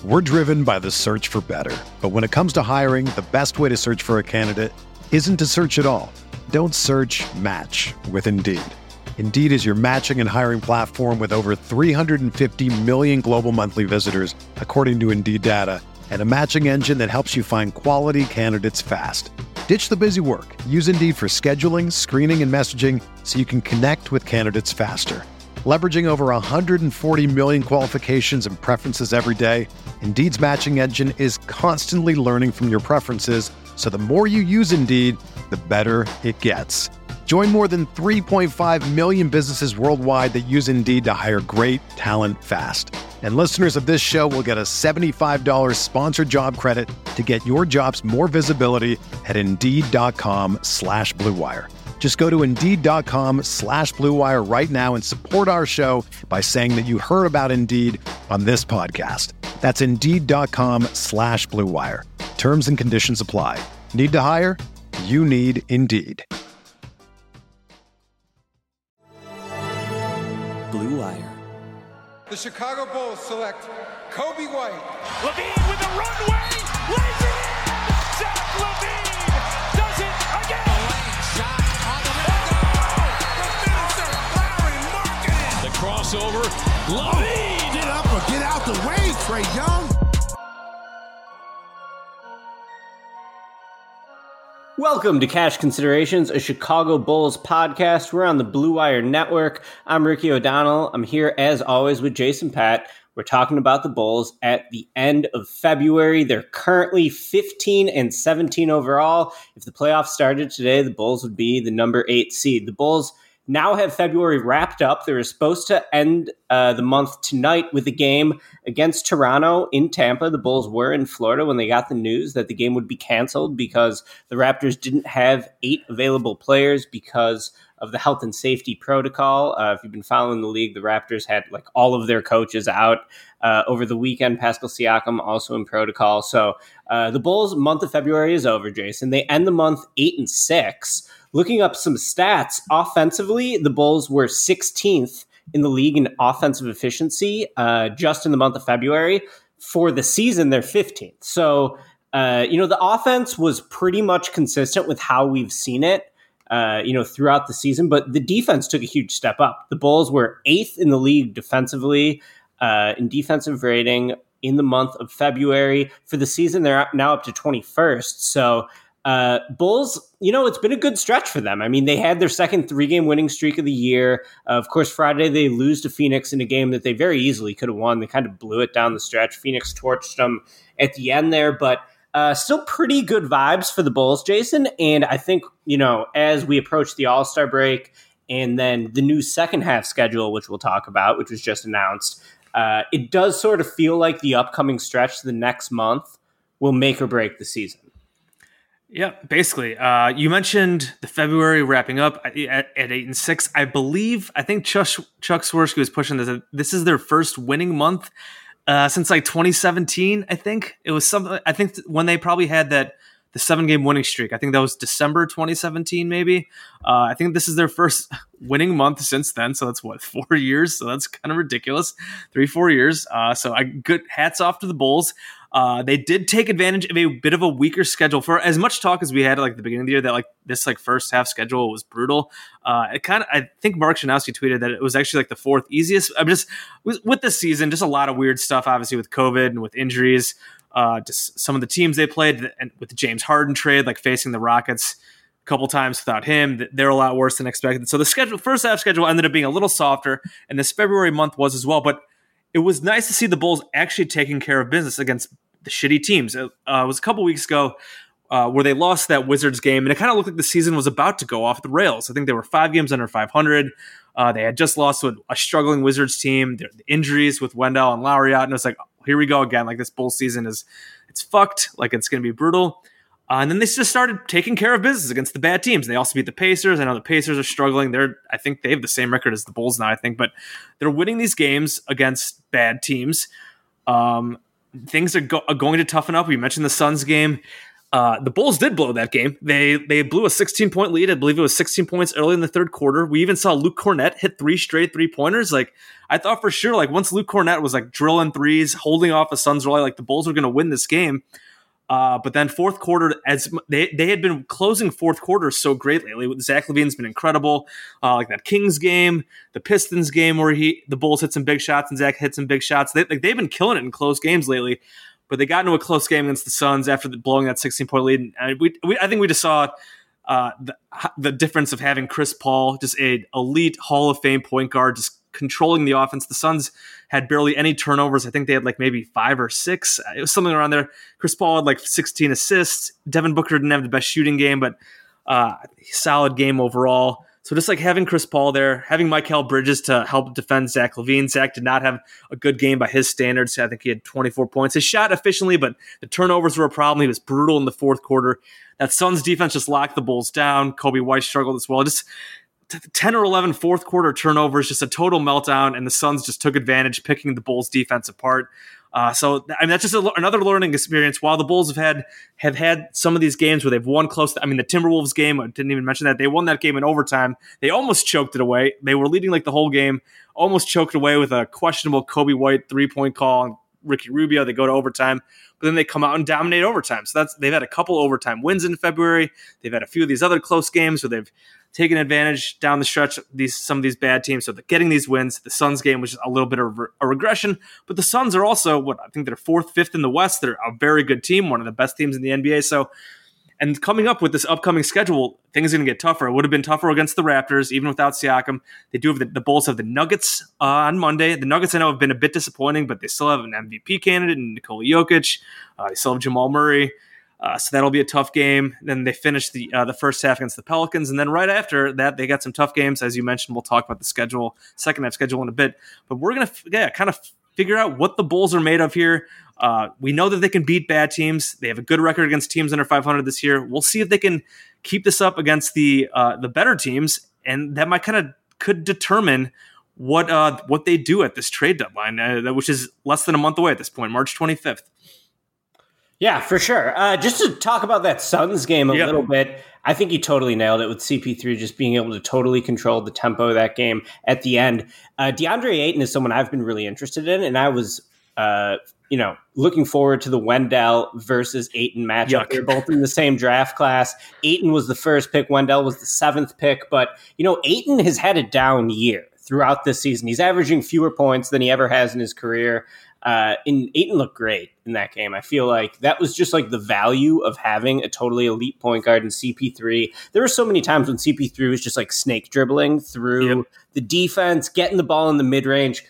We're driven by the search for better. But when it comes to hiring, the best way to search for a candidate isn't to search at all. Don't search, match with Indeed. Indeed is your matching and hiring platform with over 350 million global monthly visitors, according to Indeed data, and a matching engine that helps you find quality candidates fast. Ditch the busy work. Use Indeed for scheduling, screening, and messaging so you can connect with candidates faster. Leveraging over 140 million qualifications and preferences every day, Indeed's matching engine is constantly learning from your preferences, so the more you use Indeed, the better it gets. Join more than 3.5 million businesses worldwide that use Indeed to hire great talent fast. And listeners of this show will get a $75 sponsored job credit to get your jobs more visibility at Indeed.com/Blue Wire. Just go to Indeed.com/Blue Wire right now and support our show by saying that you heard about Indeed on this podcast. That's Indeed.com/Blue Wire. Terms and conditions apply. Need to hire? You need Indeed. Blue Wire. The Chicago Bulls select Kobe White. LaVine with a runway, lays it in. Zach LaVine does it again. Lane shot on the window. The finisher, Larry Markkinen. The crossover, LaVine. Get up or get out the way, Trae Young. Welcome to Cash Considerations, a Chicago Bulls podcast. We're on the Blue Wire Network. I'm Ricky O'Donnell. I'm here, as always, with Jason Patt. We're talking about the Bulls at the end of February. They're currently 15-17 overall. If the playoffs started today, the Bulls would be the number 8 seed. The Bulls now have February wrapped up. They were supposed to end the month tonight with a game against Toronto in Tampa. The Bulls were in Florida when they got the news that the game would be canceled because the Raptors didn't have 8 available players because of the health and safety protocol. If you've been following the league, the Raptors had like all of their coaches out over the weekend. Pascal Siakam also in protocol. So the Bulls' month of February is over, Jason. They end the month 8-6. Looking up some stats, offensively, the Bulls were 16th in the league in offensive efficiency just in the month of February. For the season, they're 15th. So, the offense was pretty much consistent with how we've seen it, throughout the season. But the defense took a huge step up. The Bulls were 8th in the league defensively in defensive rating in the month of February. For the season, they're now up to 21st. So, Bulls, it's been a good stretch for them. I mean, they had their second 3-game winning streak of the year. Of course, Friday they lose to Phoenix in a game that they very easily could have won. They kind of blew it down the stretch. Phoenix torched them at the end there, but still pretty good vibes for the Bulls, Jason. And I think, as we approach the All-Star break and then the new second half schedule, which we'll talk about, which was just announced, it does sort of feel like the upcoming stretch the next month will make or break the season. Yeah, basically. You mentioned the February wrapping up at 8-6. I think Chuck Swirsky was pushing this. This is their first winning month since like 2017. I think it was something. I think when they probably had the 7-game winning streak. I think that was December 2017, maybe. I think this is their first winning month since then. So that's 4 years. So that's kind of ridiculous. 3-4 years. So good hats off to the Bulls. They did take advantage of a bit of a weaker schedule. For as much talk as we had at the beginning of the year that this first half schedule was brutal. I think Mark Shanowski tweeted that it was actually the 4th easiest. I'm just with this season, just a lot of weird stuff, obviously with COVID and with injuries. Just some of the teams they played, and with the James Harden trade, facing the Rockets a couple times without him, they're a lot worse than expected. So the first half schedule ended up being a little softer, and this February month was as well. But it was nice to see the Bulls actually taking care of business against the shitty teams. It was a couple weeks ago where they lost that Wizards game, and it kind of looked like the season was about to go off the rails. I think they were 5 games under 500. They had just lost to a struggling Wizards team. The injuries with Wendell and Lowry out, and it was here we go again. This Bulls season it's fucked. It's going to be brutal. And then they just started taking care of business against the bad teams. They also beat the Pacers. I know the Pacers are struggling. I think they have the same record as the Bulls now, but they're winning these games against bad teams. Things are going to toughen up. We mentioned the Suns game. The Bulls did blow that game. They blew a 16-point lead. I believe it was 16 points early in the third quarter. We even saw Luke Cornett hit 3 straight 3-pointers. Like, I thought for sure, like, once Luke Cornett was like drilling threes, holding off a Suns rally, like the Bulls were going to win this game. But then fourth quarter, as they had been closing fourth quarter so great lately. Zach LaVine's been incredible. Like that Kings game, the Pistons game where the Bulls hit some big shots and Zach hit some big shots. They've been killing it in close games lately. But they got into a close game against the Suns after blowing that 16-point lead. And I think we just saw the difference of having Chris Paul, just an elite Hall of Fame point guard, just controlling the offense. The Suns had barely any turnovers. I think they had like maybe 5 or 6. It was something around there. Chris Paul had like 16 assists. Devin Booker didn't have the best shooting game, but solid game overall. So just like having Chris Paul there, having Mikal Bridges to help defend Zach LaVine. Zach did not have a good game by his standards. I think he had 24 points. He shot efficiently, but the turnovers were a problem. He was brutal in the fourth quarter. That Suns defense just locked the Bulls down. Kobe White struggled as well. Just 10 or 11 fourth quarter turnovers, just a total meltdown, and the Suns just took advantage, picking the Bulls defense apart. So I mean, that's just another learning experience. While the Bulls have had some of these games where they've won close. I mean, the Timberwolves game, I didn't even mention that. They won that game in overtime. They almost choked it away. They were leading like the whole game, almost choked away with a questionable Kobe White 3-point call on Ricky Rubio. They go to overtime, but then they come out and dominate overtime. So they've had a couple overtime wins in February. They've had a few of these other close games where they've taken advantage down the stretch of some of these bad teams. So they're getting these wins. The Suns game was just a little bit of a regression, but the Suns are also I think they're 4th, 5th in the West. They're a very good team, one of the best teams in the NBA. So, and coming up with this upcoming schedule, things are going to get tougher. It would have been tougher against the Raptors, even without Siakam. They do have the Bulls have the Nuggets on Monday. The Nuggets I know have been a bit disappointing, but they still have an MVP candidate in Nikola Jokic. They still have Jamal Murray. So that'll be a tough game. Then they finish the first half against the Pelicans. And then right after that, they got some tough games. As you mentioned, we'll talk about the second half schedule in a bit. But we're going to kind of figure out what the Bulls are made of here. We know that they can beat bad teams. They have a good record against teams under 500 this year. We'll see if they can keep this up against the better teams. And that might could determine what they do at this trade deadline, which is less than a month away at this point, March 25th. Yeah, for sure. Just to talk about that Suns game a little bit, I think you totally nailed it with CP3 just being able to totally control the tempo of that game at the end. DeAndre Ayton is someone I've been really interested in, and I was looking forward to the Wendell versus Ayton matchup. They're both in the same draft class. Ayton was the first pick. Wendell was the 7th pick. But, Ayton has had a down year throughout this season. He's averaging fewer points than he ever has in his career. And Ayton looked great in that game. I feel like that was just like the value of having a totally elite point guard in CP3. There were so many times when CP3 was just like snake dribbling through the defense, getting the ball in the mid-range.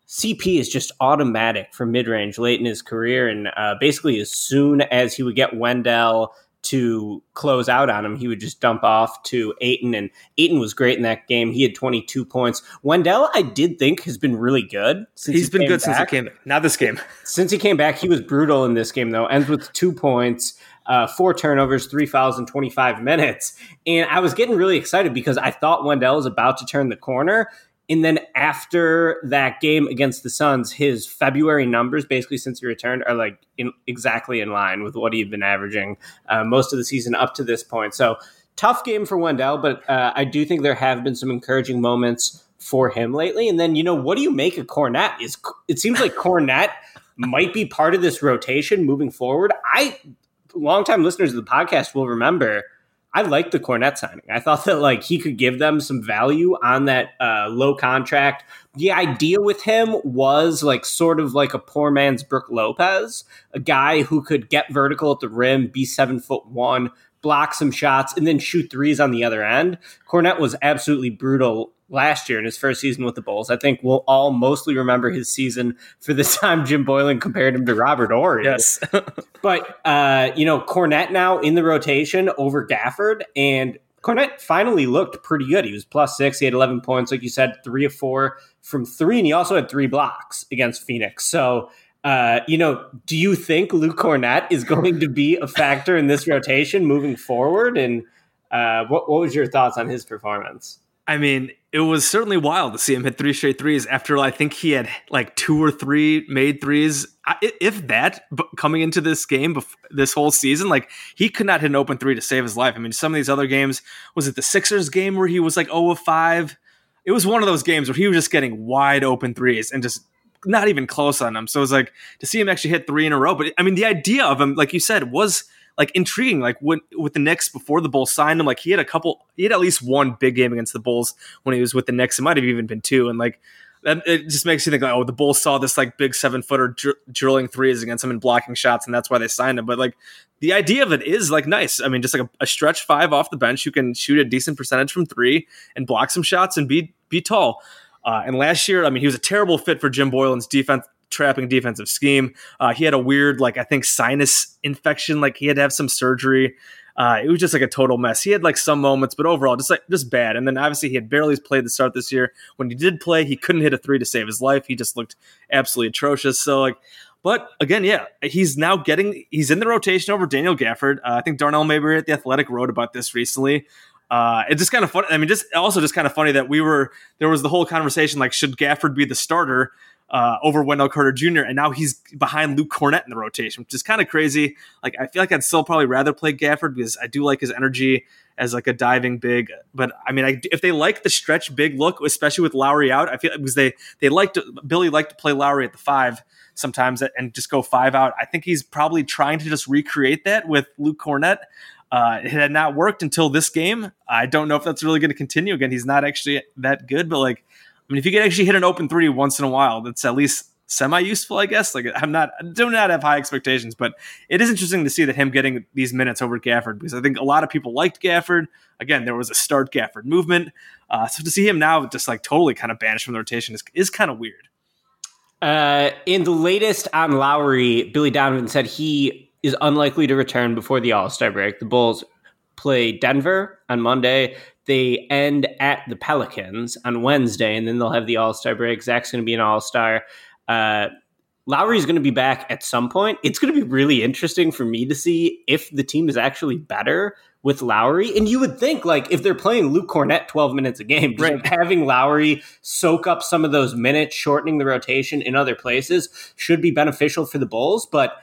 CP is just automatic for mid-range late in his career. And basically as soon as he would get Wendell to close out on him, he would just dump off to Ayton, and Ayton was great in that game. He had 22 points. Wendell, I did think, has been really good. He's been good since he came back. Not this game. Since he came back, he was brutal in this game, though. Ends with 2 points, 4 turnovers, 3 fouls in 25 minutes. And I was getting really excited because I thought Wendell was about to turn the corner. And then after that game against the Suns, his February numbers, basically since he returned, are like exactly in line with what he'd been averaging most of the season up to this point. So tough game for Wendell, but I do think there have been some encouraging moments for him lately. And then, what do you make of Kornet? It seems like Kornet might be part of this rotation moving forward. Longtime listeners of the podcast will remember I liked the Kornet signing. I thought that he could give them some value on that low contract. The idea with him was sort of like a poor man's Brook Lopez, a guy who could get vertical at the rim, be 7'1", block some shots, and then shoot threes on the other end. Kornet was absolutely brutal last year in his first season with the Bulls. I think we'll all mostly remember his season for the time Jim Boylan compared him to Robert Horry. Yes. But, Kornet now in the rotation over Gafford, and Kornet finally looked pretty good. He was +6. He had 11 points, like you said, 3 of 4 from 3, and he also had 3 blocks against Phoenix. So, do you think Luke Kornet is going to be a factor in this rotation moving forward? And what was your thoughts on his performance? I mean, it was certainly wild to see him hit 3 straight threes after I think he had like 2 or 3 made threes. If that, coming into this game, this whole season, like he could not hit an open 3 to save his life. I mean, some of these other games, was it the Sixers game where he was like 0 of 5? It was one of those games where he was just getting wide open threes and just not even close on them. So it was like to see him actually hit 3 in a row. But I mean, the idea of him, like you said, was like intriguing. Like with the Knicks before the Bulls signed him, like he had at least one big game against the Bulls when he was with the Knicks. It might have even been 2. And like it just makes you think like, oh, the Bulls saw this like big 7-footer drilling threes against him and blocking shots, and that's why they signed him. But like the idea of it is like nice. I mean, just like a stretch 5 off the bench who can shoot a decent percentage from 3 and block some shots and be tall. And last year, I mean, he was a terrible fit for Jim Boylan's trapping defensive scheme. He had a weird, like, I think sinus infection. Like he had to have some surgery. It was just like a total mess. He had like some moments, but overall just bad. And then obviously he had barely played the start this year. When he did play, he couldn't hit a 3 to save his life. He just looked absolutely atrocious. So like, but again, yeah, he's in the rotation over Daniel Gafford. I think Darnell Mayberry at The Athletic wrote about this recently. It's just kind of funny. I mean, just kind of funny that there was the whole conversation, like, should Gafford be the starter over Wendell Carter Jr., and now he's behind Luke Cornett in the rotation, which is kind of crazy. Like, I feel like I'd still probably rather play Gafford because I do like his energy as like a diving big. But I mean, if they like the stretch big look, especially with Lowry out, I feel because Billy liked to play Lowry at the 5 sometimes and just go 5 out. I think he's probably trying to just recreate that with Luke Cornett. It had not worked until this game. I don't know if that's really going to continue. Again, he's not actually that good, but like, I mean, if you can actually hit an open 3 once in a while, that's at least semi-useful, I guess. Like, I do not have high expectations, but it is interesting to see that him getting these minutes over Gafford, because I think a lot of people liked Gafford. Again, there was a start Gafford movement. So to see him now just like totally kind of banished from the rotation is kind of weird. In the latest on Lowry, Billy Donovan said he is unlikely to return before the All-Star break. The Bulls play Denver on Monday. They end at the Pelicans on Wednesday, and then they'll have the All-Star break. Zach's going to be an All-Star. Lowry's going to be back at some point. It's going to be really interesting for me to see if the team is actually better with Lowry. And you would think, like, if they're playing Luke Cornett 12 minutes a game, right, having Lowry soak up some of those minutes, shortening the rotation in other places should be beneficial for the Bulls. But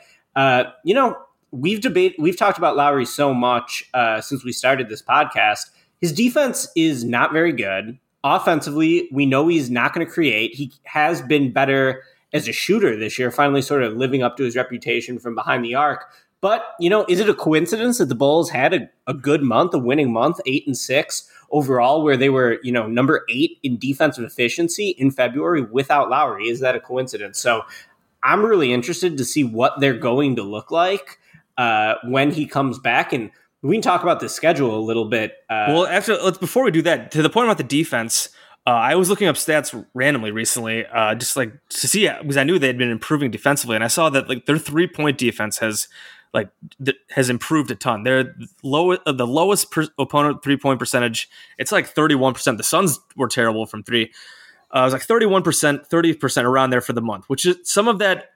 we've talked about Lowry so much since we started this podcast. His defense is not very good. Offensively, we know he's not going to create. He has been better as a shooter this year, finally sort of living up to his reputation from behind the arc. But, is it a coincidence that the Bulls had a good month, a winning month, 8-6 overall, where they were, number 8 in defensive efficiency in February without Lowry? Is that a coincidence? So I'm really interested to see what they're going to look like when he comes back. And we can talk about the schedule a little bit. Before we do that, to the point about the defense, I was looking up stats randomly recently, just like to see, because I knew they had been improving defensively, and I saw that like their 3-point defense has improved a ton. They're the lowest opponent 3-point percentage. It's like 31%. The Suns were terrible from 3. It was like 31%, 30% around there for the month, which is some of that.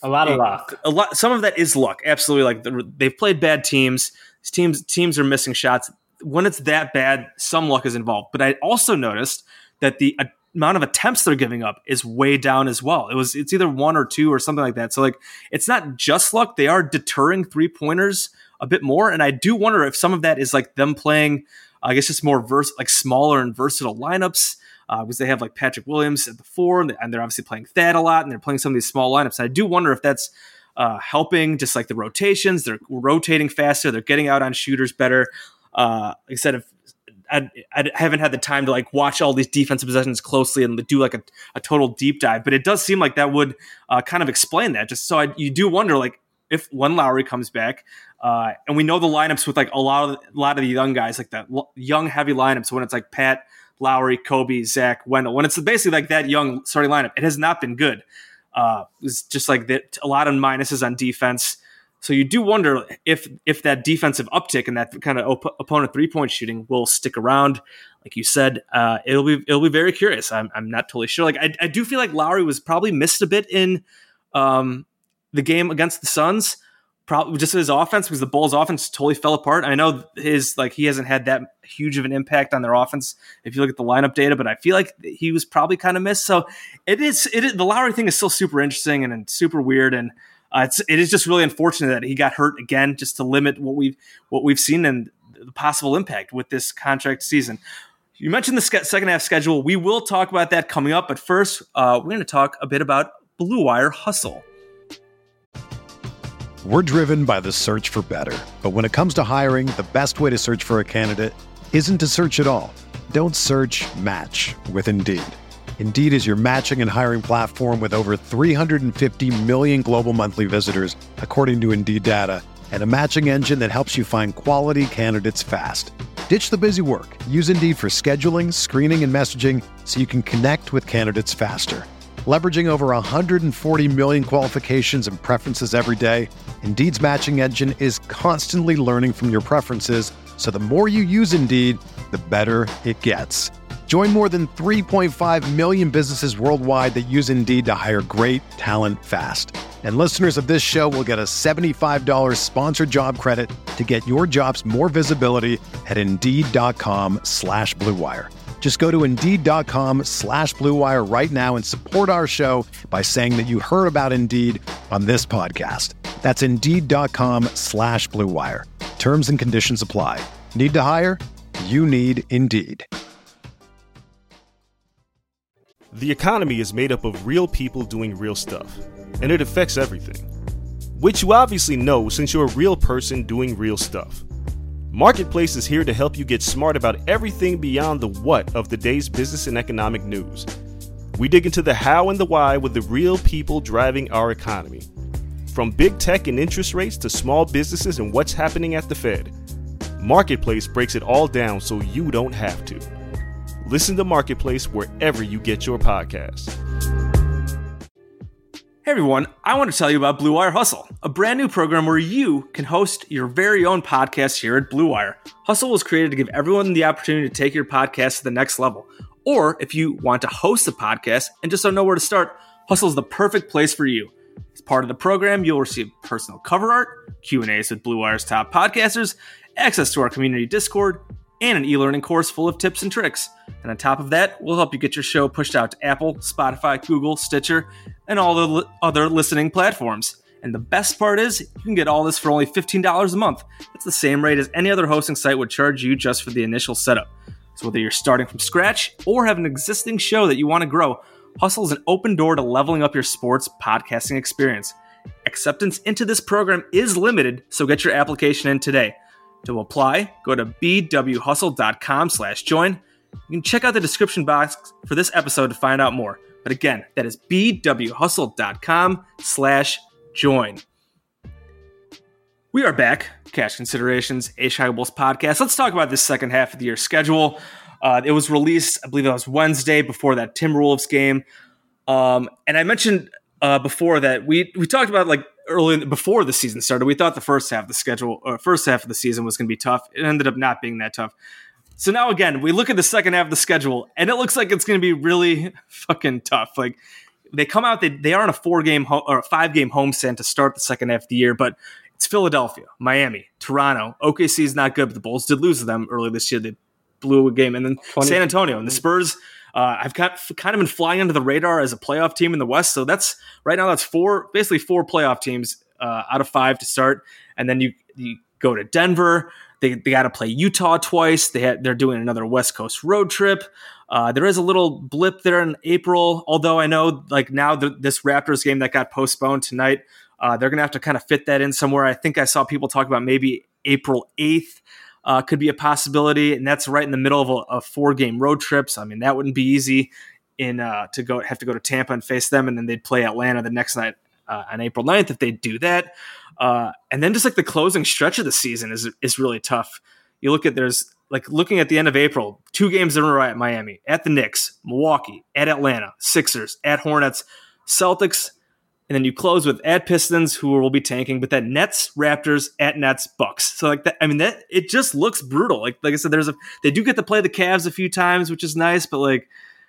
Luck. Some of that is luck. Absolutely. Like they've played bad teams. Teams are missing shots. When it's that bad, some luck is involved. But I also noticed that the amount of attempts they're giving up is way down as well. It's either 1 or 2 or something like that. So like it's not just luck. They are deterring 3-pointers a bit more. And I do wonder if some of that is like them playing, I guess, just more smaller and versatile lineups. Because they have like Patrick Williams at the 4, and they're obviously playing Thad a lot, and they're playing some of these small lineups. And I do wonder if that's helping, just like the rotations. They're rotating faster. They're getting out on shooters better. Like I said, I haven't had the time to like watch all these defensive possessions closely and do like a total deep dive, but it does seem like that would kind of explain that. Just so you do wonder, like, if when Lowry comes back, and we know the lineups with like a lot of the young guys, like the young heavy lineups, when it's like Pat, Lowry, Kobe, Zach, Wendell, when it's basically like that young starting lineup, it has not been good. It's just like that, a lot of minuses on defense. So you do wonder if that defensive uptick and that kind of opponent 3-point shooting will stick around. Like you said, it'll be very curious. I'm not totally sure. Like I do feel like Lowry was probably missed a bit in the game against the Suns, probably just his offense, because the Bulls offense totally fell apart. I know he hasn't had that huge of an impact on their offense if you look at the lineup data, but I feel like he was probably kind of missed. So it is the Lowry thing is still super interesting and super weird, and it is just really unfortunate that he got hurt again, just to limit what we've seen and the possible impact with this contract season. You mentioned the second half schedule. We will talk about that coming up, but first we're going to talk a bit about Blue Wire Hustle. We're driven by the search for better. But when it comes to hiring, the best way to search for a candidate isn't to search at all. Don't search, match with Indeed. Indeed is your matching and hiring platform with over 350 million global monthly visitors, according to Indeed data, and a matching engine that helps you find quality candidates fast. Ditch the busy work. Use Indeed for scheduling, screening, and messaging so you can connect with candidates faster. Leveraging over 140 million qualifications and preferences every day, Indeed's matching engine is constantly learning from your preferences, so the more you use Indeed, the better it gets. Join more than 3.5 million businesses worldwide that use Indeed to hire great talent fast. And listeners of this show will get a $75 sponsored job credit to get your jobs more visibility at Indeed.com/Blue Wire. Just go to Indeed.com/Blue Wire right now and support our show by saying that you heard about Indeed on this podcast. That's Indeed.com/Blue Wire. Terms and conditions apply. Need to hire? You need Indeed. The economy is made up of real people doing real stuff, and it affects everything. Which you obviously know since you're a real person doing real stuff. Marketplace is here to help you get smart about everything beyond the what of the day's business and economic news. We dig into the how and the why with the real people driving our economy. From big tech and interest rates to small businesses and what's happening at the Fed. Marketplace breaks it all down so you don't have to. Listen to Marketplace wherever you get your podcasts. Hey everyone, I want to tell you about Blue Wire Hustle, a brand new program where you can host your very own podcast here at Blue Wire. Hustle was created to give everyone the opportunity to take your podcast to the next level. Or if you want to host a podcast and just don't know where to start, Hustle is the perfect place for you. As part of the program, you'll receive personal cover art, Q&As with Blue Wire's top podcasters, access to our community Discord, and an e-learning course full of tips and tricks. And on top of that, we'll help you get your show pushed out to Apple, Spotify, Google, Stitcher, and all the other listening platforms. And the best part is, you can get all this for only $15 a month. That's the same rate as any other hosting site would charge you just for the initial setup. So whether you're starting from scratch or have an existing show that you want to grow, Hustle is an open door to leveling up your sports podcasting experience. Acceptance into this program is limited, so get your application in today. To apply, go to bwhustle.com/join. You can check out the description box for this episode to find out more. But again, that is bwhustle.com/join. We are back. Cash Considerations, a Chicago Bulls podcast. Let's talk about this second half of the year schedule. It was released, I believe it was Wednesday before that Timberwolves game. And I mentioned before that we talked about like early before the season started. We thought the first half of the schedule or first half of the season was going to be tough. It ended up not being that tough. So now again, we look at the second half of the schedule and it looks like it's going to be really fucking tough. Like they come out, they are on a 5-game homestand to start the second half of the year, but it's Philadelphia, Miami, Toronto. OKC is not good, but the Bulls did lose to them early this year. They blew a game, and then San Antonio and the Spurs. I've kind of been flying under the radar as a playoff team in the West. So that's right now. That's basically four playoff teams out of 5 to start, and then you go to Denver. They got to play Utah twice. They're doing another West Coast road trip. There is a little blip there in April, although I know like now this Raptors game that got postponed tonight, they're going to have to kind of fit that in somewhere. I think I saw people talk about maybe April 8th. Could be a possibility, and that's right in the middle of a 4-game road trip. So I mean, that wouldn't be easy have to go to Tampa and face them, and then they'd play Atlanta the next night on April 9th if they do that. And then just like the closing stretch of the season is really tough. You look at looking at the end of April, 2 games in a row at Miami, at the Knicks, Milwaukee, at Atlanta, Sixers, at Hornets, Celtics. And then you close with at Pistons, who will be tanking, but then Nets, Raptors, at Nets, Bucks. So like that, I mean, that it just looks brutal. Like I said, they do get to play the Cavs a few times, which is nice, but like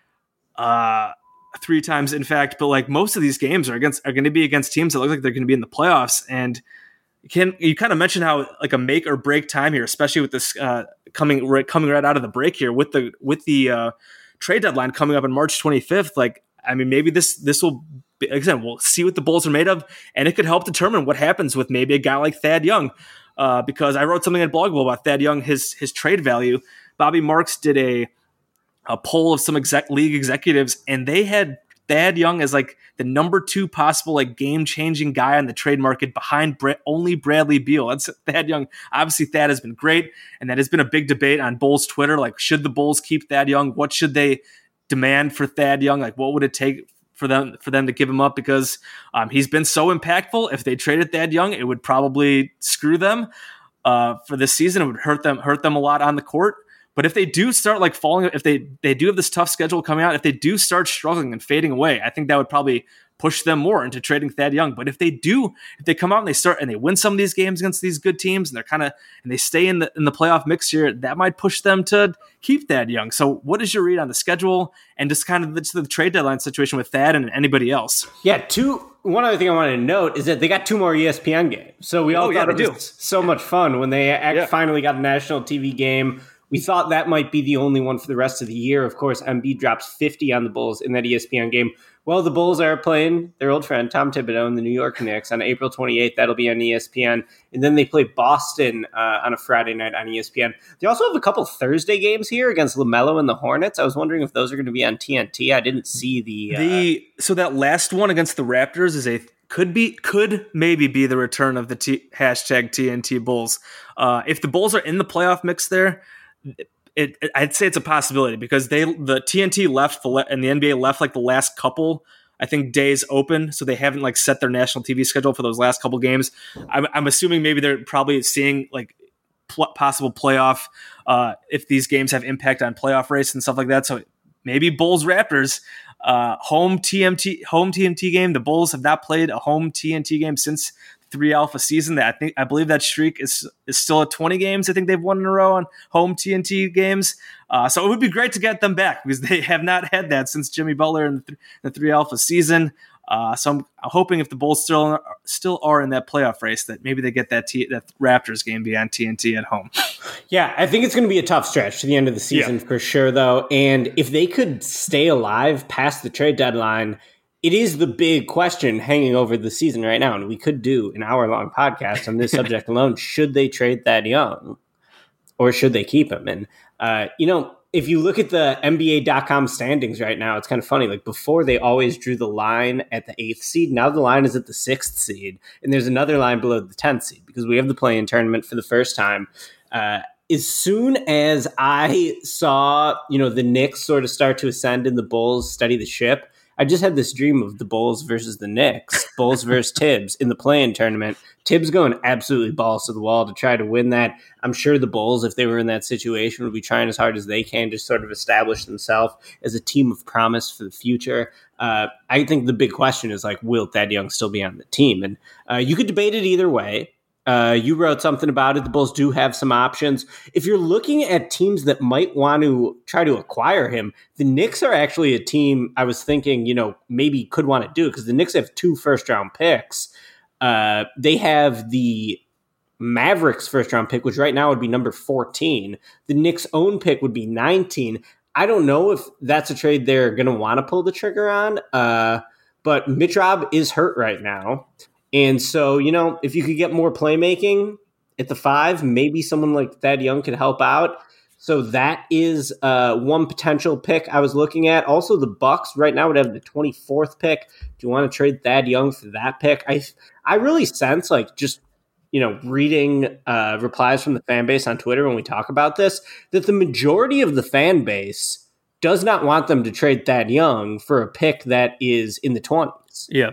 3 times in fact. But like most of these games are going to be against teams that look like they're going to be in the playoffs, and you kind of mentioned how like a make or break time here, especially with this coming right out of the break here with the trade deadline coming up on March 25th. Like, I mean, maybe this will be, again, we'll see what the Bulls are made of, and it could help determine what happens with maybe a guy like Thad Young. Because I wrote something at Bloggable about Thad Young, his trade value. Bobby Marks did a poll of some league executives, and they had Thad Young as like the number 2 possible like game-changing guy on the trade market behind only Bradley Beal. That's Thad Young. Obviously, Thad has been great, and that has been a big debate on Bulls Twitter. Like, should the Bulls keep Thad Young? What should they demand for Thad Young? Like, what would it take for them to give him up? Because he's been so impactful. If they traded Thad Young, it would probably screw them for this season. It would hurt them a lot on the court. But if they do start like falling, if they do have this tough schedule coming out, if they do start struggling and fading away, I think that would probably push them more into trading Thad Young. But if they come out and they start and they win some of these games against these good teams, and they stay in the playoff mix here, that might push them to keep Thad Young. So what is your read on the schedule and just kind of the trade deadline situation with Thad and anybody else? Yeah, one other thing I wanted to note is that they got 2 more ESPN games. So we all thought it was so much fun when they finally got a national TV game. We thought that might be the only one for the rest of the year. Of course, Embiid drops 50 on the Bulls in that ESPN game. Well, the Bulls are playing their old friend Tom Thibodeau and the New York Knicks on April 28th. That'll be on ESPN. And then they play Boston on a Friday night on ESPN. They also have a couple Thursday games here against LaMelo and the Hornets. I was wondering if those are going to be on TNT. I didn't see So that last one against the Raptors could maybe be the return of the hashtag TNT Bulls. If the Bulls are in the playoff mix there, I'd say it's a possibility because the TNT left and the NBA left like the last couple, I think, days open, so they haven't like set their national TV schedule for those last couple games. I'm assuming maybe they're probably seeing like possible playoff if these games have impact on playoff race and stuff like that. So maybe Bulls Raptors home TNT game. The Bulls have not played a home TNT game since 3 Alpha season. I believe that streak is still at 20 games. I think they've won in a row on home TNT games. So it would be great to get them back because they have not had that since Jimmy Butler in the 3 Alpha season. So I'm hoping if the Bulls still are in that playoff race, that maybe they get that Raptors game be on TNT at home. Yeah, I think it's going to be a tough stretch to the end of the season for sure, though. And if they could stay alive past the trade deadline, it is the big question hanging over the season right now. And we could do an hour-long podcast on this subject alone. Should they trade Thad Young or should they keep him? And, if you look at the NBA.com standings right now, it's kind of funny. Like before, they always drew the line at the 8th seed. Now the line is at the 6th seed. And there's another line below the 10th seed because we have the play-in tournament for the first time. As soon as I saw, the Knicks sort of start to ascend and the Bulls steady the ship, I just had this dream of the Bulls versus the Knicks, Bulls versus Tibbs in the play-in tournament. Tibbs going absolutely balls to the wall to try to win that. I'm sure the Bulls, if they were in that situation, would be trying as hard as they can to sort of establish themselves as a team of promise for the future. I think the big question is, like, will Thad Young still be on the team? And you could debate it either way. You wrote something about it. The Bulls do have some options. If you're looking at teams that might want to try to acquire him, the Knicks are actually a team I was thinking, maybe could want to do it because the Knicks have 2 first-round picks. They have the Mavericks first-round pick, which right now would be number 14. The Knicks' own pick would be 19. I don't know if that's a trade they're going to want to pull the trigger on, but Mitch Rob is hurt right now. And so, if you could get more playmaking at the 5, maybe someone like Thad Young could help out. So that is one potential pick I was looking at. Also, the Bucks right now would have the 24th pick. Do you want to trade Thad Young for that pick? I really sense, like, just, reading replies from the fan base on Twitter when we talk about this, that the majority of the fan base does not want them to trade Thad Young for a pick that is in the 20s. Yeah.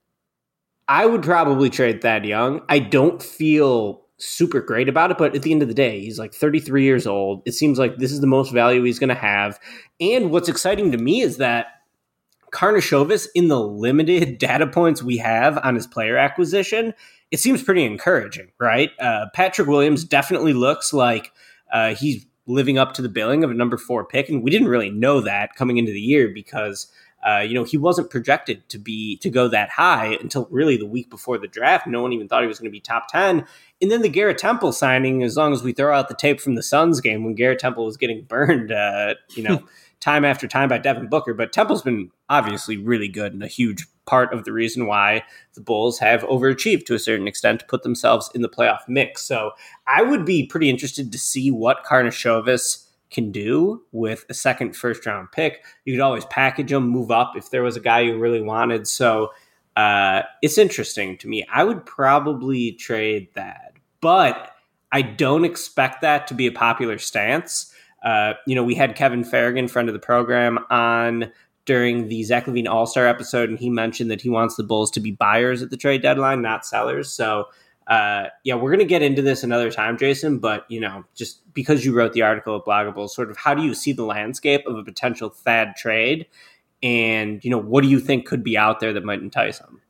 I would probably trade Thad Young. I don't feel super great about it, but at the end of the day, he's like 33 years old. It seems like this is the most value he's going to have. And what's exciting to me is that Karnisovas, in the limited data points we have on his player acquisition, it seems pretty encouraging, right? Patrick Williams definitely looks like he's living up to the billing of a number 4 pick, and we didn't really know that coming into the year because He wasn't projected to go that high until really the week before the draft. No one even thought he was going to be top 10. And then the Garrett Temple signing, as long as we throw out the tape from the Suns game when Garrett Temple was getting burned, time after time by Devin Booker. But Temple's been obviously really good and a huge part of the reason why the Bulls have overachieved to a certain extent to put themselves in the playoff mix. So I would be pretty interested to see what Karnisovas can do with a second first-round pick. You could always package him, move up if there was a guy you really wanted. So it's interesting to me. I would probably trade that, but I don't expect that to be a popular stance. We had Kevin Farragon, friend of the program, on during the Zach LaVine All-Star episode, and he mentioned that he wants the Bulls to be buyers at the trade deadline, not sellers. So we're going to get into this another time, Jason, but, just because you wrote the article at Bloggable, sort of how do you see the landscape of a potential Thad trade? And, what do you think could be out there that might entice him?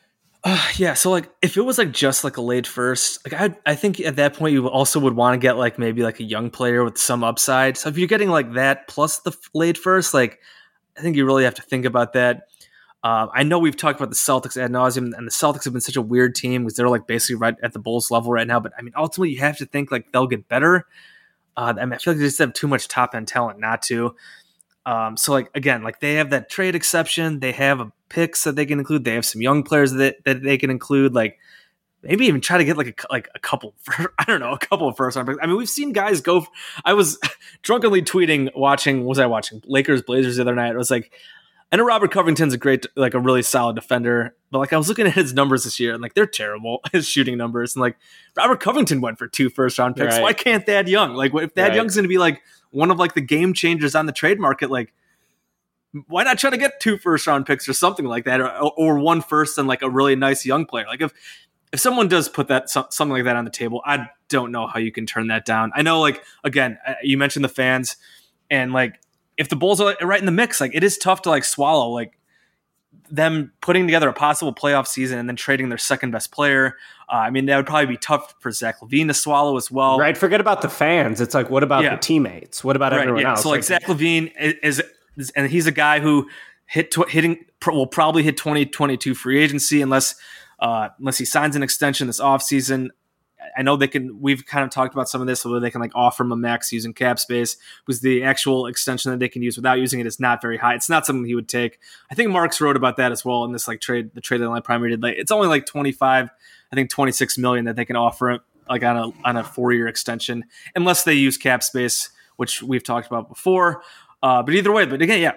So if it was just a late first, I think at that point you also would want to get maybe a young player with some upside. So if you're getting that plus the late first, I think you really have to think about that. I know we've talked about the Celtics ad nauseum, and the Celtics have been such a weird team because they're basically right at the Bulls level right now. But ultimately you have to think they'll get better. I feel like they just have too much top end talent not to. Again, they have that trade exception. They have picks that they can include. They have some young players that they can include. Maybe even try to get a couple. I don't know, a couple of first round picks. We've seen guys go. I was drunkenly tweeting, watching Lakers Blazers the other night. It was I know Robert Covington's a great, a really solid defender, but I was looking at his numbers this year and they're terrible, his shooting numbers. And Robert Covington went for 2 first round picks. Right. Why can't Thad Young? If Thad Young's going to be one of the game changers on the trade market, why not try to get 2 first round picks or something like that, or 1 first and a really nice young player? If someone does put that something like that on the table, I don't know how you can turn that down. I know, again, you mentioned the fans, and if the Bulls are right in the mix, it is tough to swallow them putting together a possible playoff season and then trading their second best player. That would probably be tough for Zach LaVine to swallow as well. Right. Forget about the fans. It's what about the teammates? What about everyone else? So Zach LaVine is, and he's a guy who will probably hit 2022 free agency unless he signs an extension this offseason. I know we've kind of talked about some of this, whether they can offer him a max using cap space, because the actual extension that they can use without using it is not very high. It's not something he would take. I think Marks wrote about that as well in this the trade deadline primary did. It's only 25, I think 26 million that they can offer him on a 4-year extension, unless they use cap space, which we've talked about before. But either way,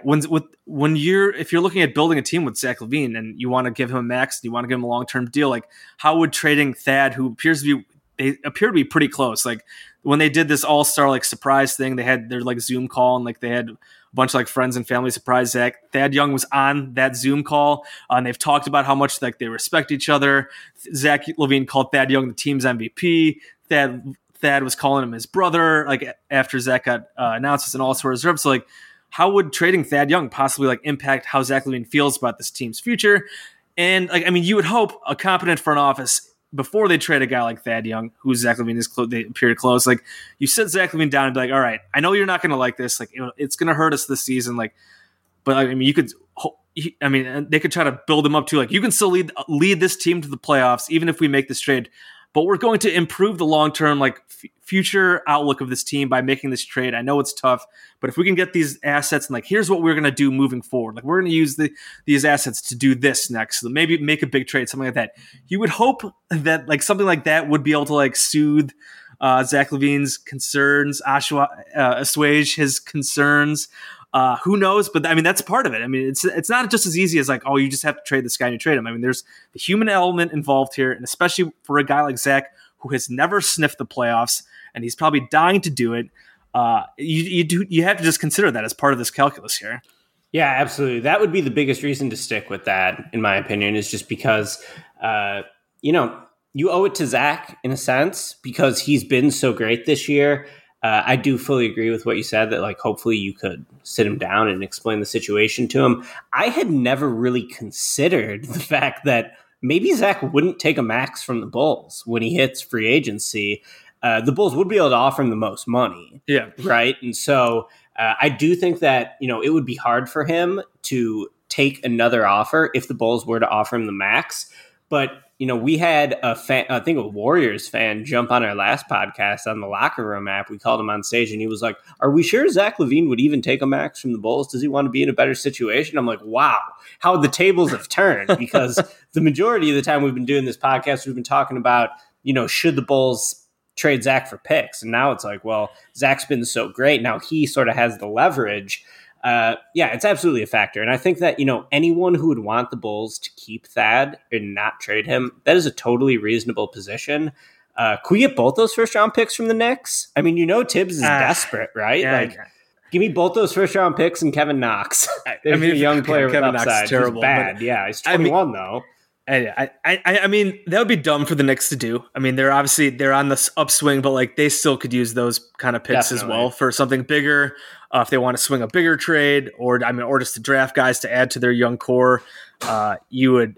if you're looking at building a team with Zach LaVine and you want to give him a max, and you want to give him a long-term deal, how would trading Thad, who they appear to be pretty close. When they did this all-star surprise thing, they had their Zoom call, and they had a bunch of friends and family surprise Zach. Thad Young was on that Zoom call, and they've talked about how much they respect each other. Zach LaVine called Thad Young the team's MVP. Thad was calling him his brother, after Zach got announced as an all-star reserve. So how would trading Thad Young possibly impact how Zach LaVine feels about this team's future? And you would hope a competent front office, before they trade a guy like Thad Young, who Zach LaVine is they appear to close, you sit Zach LaVine down and be all right, I know you're not going to like this. It's going to hurt us this season. But you could, they could try to build him up to you can still lead this team to the playoffs, even if we make this trade. But we're going to improve the long-term future outlook of this team by making this trade. I know it's tough, but if we can get these assets and here's what we're going to do moving forward. We're going to use these assets to do this next. So maybe make a big trade, something like that. You would hope that something like that would be able to soothe Zach LaVine's concerns, assuage his concerns. Who knows? But that's part of it. It's not just as easy as you just have to trade this guy and you trade him. There's the human element involved here, and especially for a guy like Zach, who has never sniffed the playoffs, and he's probably dying to do it. You have to just consider that as part of this calculus here. Yeah, absolutely. That would be the biggest reason to stick with that, in my opinion, is just because, you owe it to Zach in a sense, because he's been so great this year. I do fully agree with what you said, that hopefully you could sit him down and explain the situation to him. I had never really considered the fact that maybe Zach wouldn't take a max from the Bulls when he hits free agency. The Bulls would be able to offer him the most money. Yeah. Right. And so I do think that, it would be hard for him to take another offer if the Bulls were to offer him the max. But, we had a fan, I think a Warriors fan, jump on our last podcast on the Locker Room app. We called him on stage and he was like, are we sure Zach LaVine would even take a max from the Bulls? Does he want to be in a better situation? I'm like, wow, how the tables have turned, because the majority of the time we've been doing this podcast, we've been talking about, should the Bulls trade Zach for picks? And now it's like, well, Zach's been so great. Now he sort of has the leverage. It's absolutely a factor. And I think that, anyone who would want the Bulls to keep Thad and not trade him, that is a totally reasonable position. Can we get both those first round picks from the Knicks? I mean, Tibbs is desperate, right? Yeah, give me both those first round picks and Kevin Knox. A young player with Kevin upside. Knox is terrible. Bad. He's 21 though. I mean, that would be dumb for the Knicks to do. I mean, they're on the upswing, but they still could use those kind of picks as well for something bigger. If they want to swing a bigger trade, or just to draft guys to add to their young core, you would.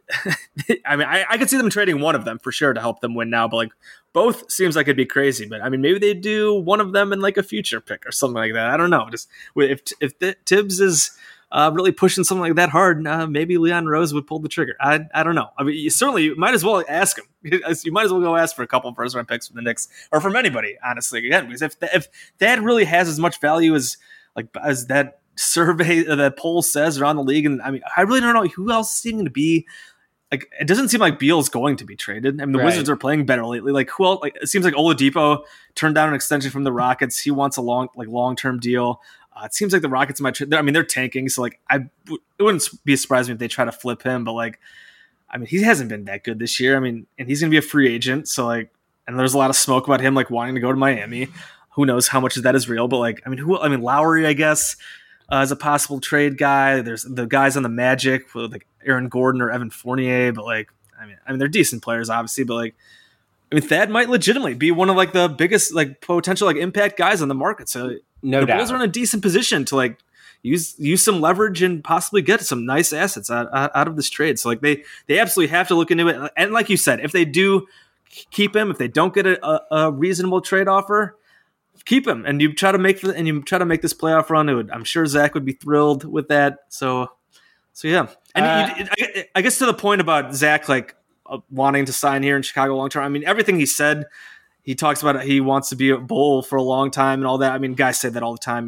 I could see them trading one of them for sure to help them win now. But both seems like it'd be crazy. But maybe they do one of them in a future pick or something like that. I don't know. Just if Tibbs is really pushing something like that hard, maybe Leon Rose would pull the trigger. I don't know. You might as well ask him. You might as well go ask for a couple first round picks from the Knicks or from anybody, honestly. Again, because if that really has as much value as that survey, that poll says around the league, and I really don't know who else is seeming to be. It doesn't seem like Beal's going to be traded. The Wizards are playing better lately. Who else? It seems like Oladipo turned down an extension from the Rockets. He wants a long-term deal. It seems like the Rockets might. They're tanking, so it wouldn't be surprising if they try to flip him. But he hasn't been that good this year. And he's going to be a free agent. So and there's a lot of smoke about him wanting to go to Miami. Who knows how much of that is real? But Lowry, I guess, is a possible trade guy. There's the guys on the Magic with Aaron Gordon or Evan Fournier. But they're decent players, obviously. But Thad might legitimately be one of the biggest potential impact guys on the market. So the Bulls are in a decent position to use some leverage and possibly get some nice assets out of this trade. So they absolutely have to look into it. And like you said, if they do keep him, if they don't get a reasonable trade offer, keep him and you try to make this playoff run. I'm sure Zach would be thrilled with that. So yeah. And I guess to the point about Zach wanting to sign here in Chicago long term. Everything he said. He talks about it. He wants to be a Bull for a long time and all that. Guys say that all the time.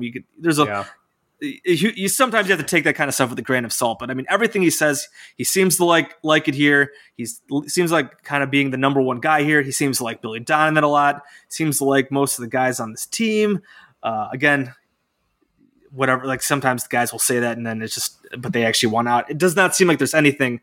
You sometimes have to take that kind of stuff with a grain of salt. But everything he says, he seems to like it here. He seems like kind of being the number one guy here. He seems to like Billy Donovan a lot. Seems to like most of the guys on this team. Again, whatever. Sometimes the guys will say that, and then it's just, but they actually want out. It does not seem like there's anything.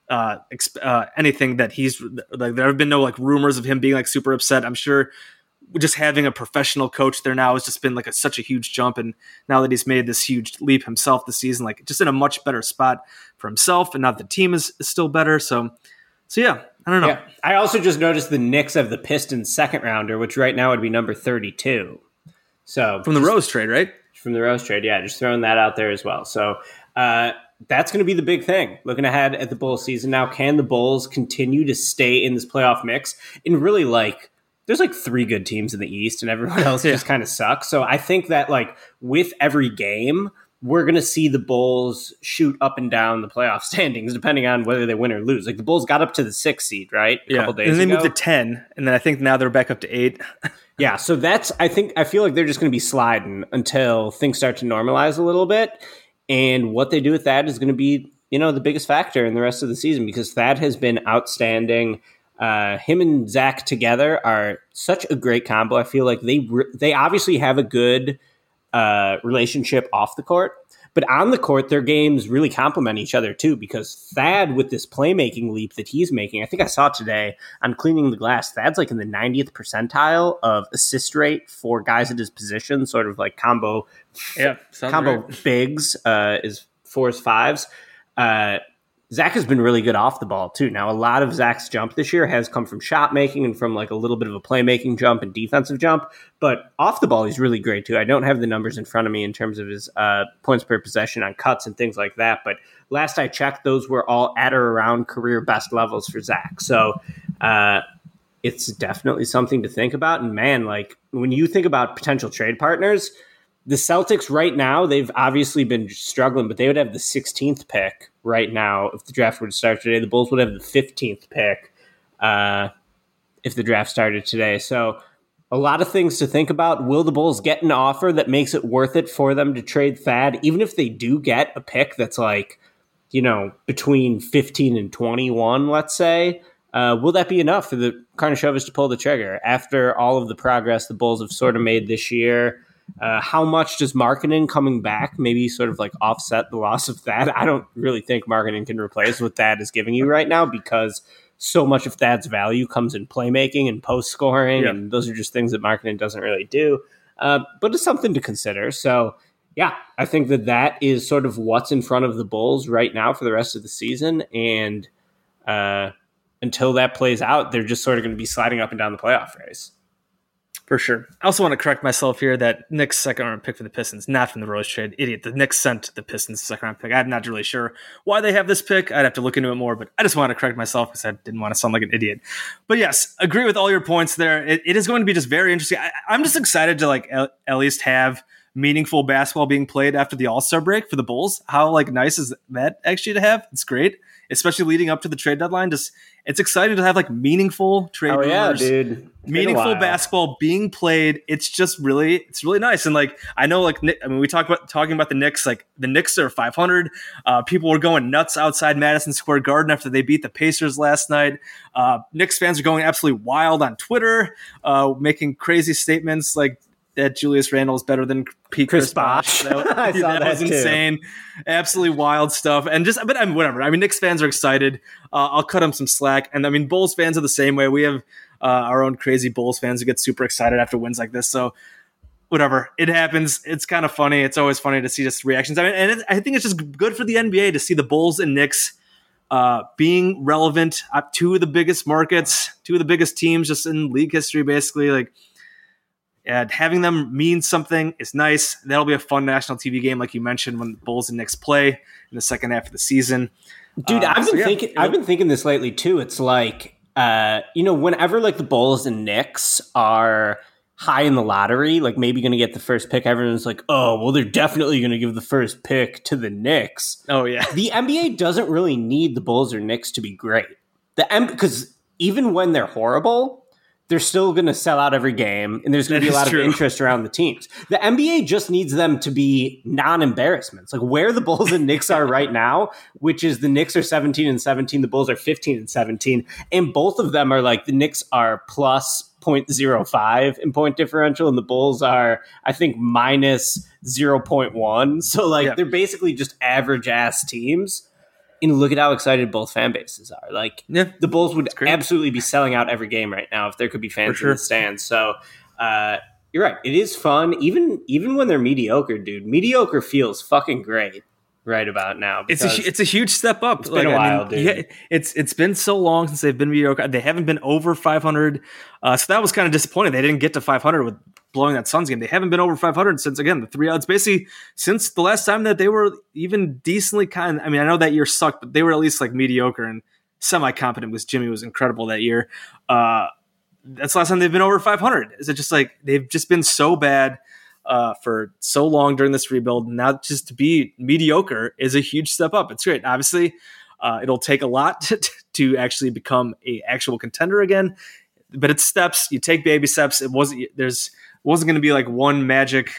Anything that he's there have been no rumors of him being super upset. I'm sure just having a professional coach there now has just been such a huge jump, and now that he's made this huge leap himself this season, just in a much better spot for himself, and now the team is still better. So yeah, I don't know. Yeah. I also just noticed the Knicks have the Pistons second rounder, which right now would be number 32. So from the Rose trade, right? From the Rose trade, yeah, just throwing that out there as well. So that's going to be the big thing looking ahead at the Bulls season. Now, can the Bulls continue to stay in this playoff mix? And really, there's 3 good teams in the East and everyone else just kind of sucks. So I think that with every game, we're going to see the Bulls shoot up and down the playoff standings, depending on whether they win or lose. The Bulls got up to the 6th seed, right? A couple days ago. And they moved to 10. And then I think now they're back up to 8. Yeah. So I feel like they're just going to be sliding until things start to normalize a little bit. And what they do with that is going to be, the biggest factor in the rest of the season, because Thad has been outstanding. Him and Zach together are such a great combo. I feel like they obviously have a good relationship off the court, but on the court, their games really complement each other too, because Thad, with this playmaking leap that he's making, I think I saw today on Cleaning the Glass, Thad's in the 90th percentile of assist rate for guys at his position, sort of combo right. bigs is 4s, 5s. Zach has been really good off the ball too. Now, a lot of Zach's jump this year has come from shot making and from a little bit of a playmaking jump and defensive jump, but off the ball, he's really great too. I don't have the numbers in front of me in terms of his points per possession on cuts and things like that, but last I checked, those were all at or around career best levels for Zach. So it's definitely something to think about. And man, when you think about potential trade partners, the Celtics right now, they've obviously been struggling, but they would have the 16th pick right now if the draft were to start today. The Bulls would have the 15th pick if the draft started today. So a lot of things to think about. Will the Bulls get an offer that makes it worth it for them to trade Thad? Even if they do get a pick that's like, between 15 and 21, let's say, will that be enough for the Karnisovas to pull the trigger after all of the progress the Bulls have sort of made this year? How much does Markkanen coming back maybe sort of like offset the loss of Thad? I don't really think Markkanen can replace what Thad is giving you right now, because so much of Thad's value comes in playmaking and post scoring, and those are just things that Markkanen doesn't really do. But it's something to consider. So yeah, I think that is sort of what's in front of the Bulls right now for the rest of the season. And until that plays out, they're just sort of going to be sliding up and down the playoff race. For sure. I also want to correct myself here that Knicks' second-round pick for the Pistons, not from the Rose trade. Idiot. The Knicks sent the Pistons second-round pick. I'm not really sure why they have this pick. I'd have to look into it more, but I just want to correct myself because I didn't want to sound like an idiot. But yes, agree with all your points there. It is going to be just very interesting. I'm just excited to at least have meaningful basketball being played after the All-Star break for the Bulls. How nice is that actually to have? It's great, especially leading up to the trade deadline. It's exciting to have meaningful trade rumors, yeah, dude. Meaningful basketball being played. It's really nice. And I know we talking about the Knicks. The Knicks are 500. People were going nuts outside Madison Square Garden after they beat the Pacers last night. Knicks fans are going absolutely wild on Twitter, making crazy statements like that Julius Randle is better than Chris Bosh. I saw that was insane. Absolutely wild stuff. And whatever. Knicks fans are excited. I'll cut them some slack. And Bulls fans are the same way. We have our own crazy Bulls fans who get super excited after wins like this. So whatever, it happens. It's kind of funny. It's always funny to see just reactions. I think it's just good for the NBA to see the Bulls and Knicks being relevant to the biggest markets, two of the biggest teams just in league history, basically. And having them mean something is nice. That'll be a fun national TV game, like you mentioned, when the Bulls and Knicks play in the second half of the season. Dude, I've been thinking this lately too. It's whenever the Bulls and Knicks are high in the lottery, maybe going to get the first pick, everyone's like, oh, well, they're definitely going to give the first pick to the Knicks. Oh yeah. The NBA doesn't really need the Bulls or Knicks to be great. Because even when they're horrible, they're still going to sell out every game, and there's going to be a lot of interest around the teams. The NBA just needs them to be non-embarrassments. Where the Bulls and Knicks are right now, which is the Knicks are 17-17, the Bulls are 15-17, and both of them are the Knicks are plus 0.05 in point differential, and the Bulls are, I think, minus 0.1. So, they're basically just average-ass teams. And look at how excited both fan bases are. The Bulls would absolutely be selling out every game right now if there could be fans in the stands. So you're right. It is fun. Even when they're mediocre, dude. Mediocre feels fucking great right about now. It's a huge step up. It's been a while, dude. Yeah, it's been so long since they've been mediocre. They haven't been over 500. So that was kind of disappointing. They didn't get to 500 with blowing that Suns game. They haven't been over 500 since, again, the 3 odds, basically since the last time that they were even decently I know that year sucked, but they were at least mediocre and semi-competent because Jimmy was incredible that year. That's the last time they've been over 500. Is it just they've just been so bad for so long during this rebuild. Now just to be mediocre is a huge step up. It's great. Obviously, it'll take a lot to actually become a actual contender again, but it's steps. You take baby steps. It wasn't going to be one magic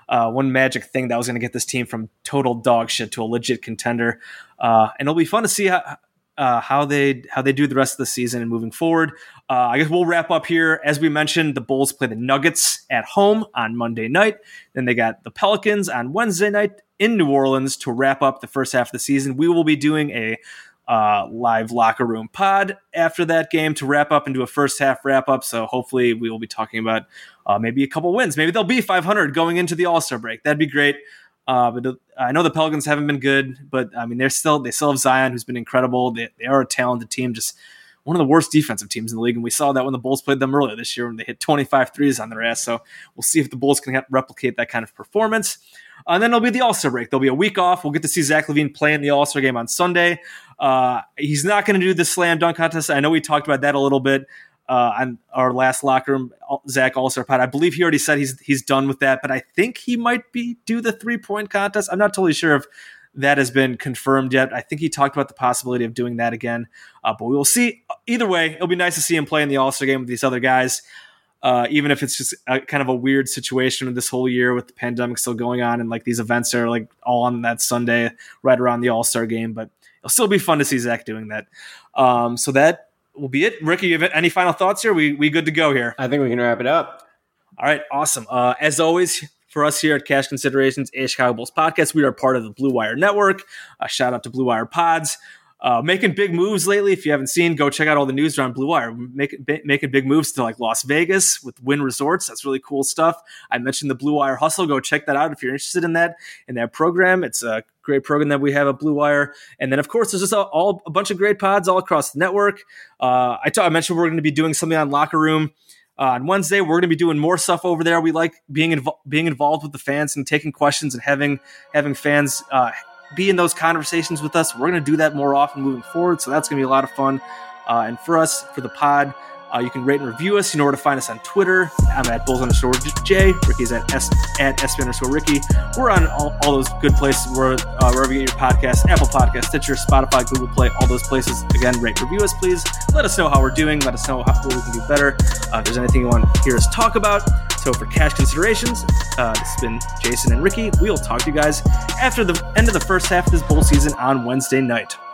thing that was going to get this team from total dog shit to a legit contender. And it'll be fun to see how they do the rest of the season and moving forward. I guess we'll wrap up here. As we mentioned, the Bulls play the Nuggets at home on Monday night. Then they got the Pelicans on Wednesday night in New Orleans to wrap up the first half of the season. We will be doing a live locker room pod after that game to wrap up and do a first half wrap up. So hopefully we will be talking about maybe a couple wins. Maybe they'll be 500 going into the All-Star break. That'd be great. But I know the Pelicans haven't been good, but they still have Zion, who's been incredible. They are a talented team, just one of the worst defensive teams in the league. And we saw that when the Bulls played them earlier this year when they hit 25 threes on their ass. So we'll see if the Bulls can replicate that kind of performance. And then it'll be the All-Star break. There'll be a week off. We'll get to see Zach LaVine play in the All-Star game on Sunday. He's not going to do the slam dunk contest. I know we talked about that a little bit. on our last Locker Room Zach All-Star pod. I believe he already said he's done with that, but I think he might do the 3-point contest. I'm not totally sure if that has been confirmed yet. I think he talked about the possibility of doing that again, but we will see. Either way, it'll be nice to see him play in the All-Star game with these other guys, even if it's just kind of a weird situation this whole year with the pandemic still going on, and like these events are like all on that Sunday right around the All-Star game, but it'll still be fun to see Zach doing that. So that will be it. Ricky, you have any final thoughts here? We good to go here? I think we can wrap it up. All right, awesome. As always, for us here at Cash Considerations, a Chicago Bulls podcast, we are part of the Blue Wire Network. Shout out to Blue Wire Pods. Making big moves lately. If you haven't seen, go check out all the news around Blue Wire. Making big moves to like Las Vegas with Wynn Resorts. That's really cool stuff. I mentioned the Blue Wire Hustle. Go check that out if you're interested in that program. It's a great program that we have at Blue Wire. And then, of course, there's just a bunch of great pods all across the network. I mentioned we're going to be doing something on Locker Room. On Wednesday, we're going to be doing more stuff over there. We like being involved with the fans and taking questions and having fans be in those conversations with us. We're going to do that more often moving forward, so that's going to be a lot of fun. And for us, for the pod, you can rate and review us. You know where to find us on Twitter. I'm at Bulls_J. Ricky's at SP_Ricky. We're on all those good places wherever you get your podcasts, Apple Podcasts, Stitcher, Spotify, Google Play, all those places. Again, rate and review us, please. Let us know how we're doing. Let us know what we can do better. If there's anything you want to hear us talk about. So for Cash Considerations, this has been Jason and Ricky. We will talk to you guys after the end of the first half of this bowl season on Wednesday night.